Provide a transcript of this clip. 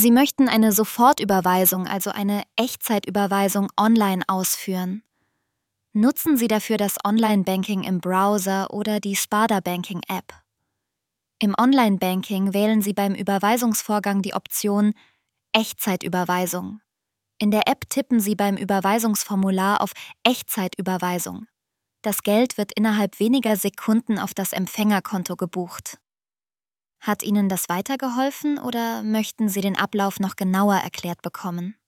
Sie möchten eine Sofortüberweisung, also eine Echtzeitüberweisung online ausführen. Nutzen Sie dafür das Online-Banking im Browser oder die Sparda-Banking-App. Im Online-Banking wählen Sie beim Überweisungsvorgang die Option Echtzeitüberweisung. In der App tippen Sie beim Überweisungsformular auf Echtzeitüberweisung. Das Geld wird innerhalb weniger Sekunden auf das Empfängerkonto gebucht. Hat Ihnen das weitergeholfen oder möchten Sie den Ablauf noch genauer erklärt bekommen?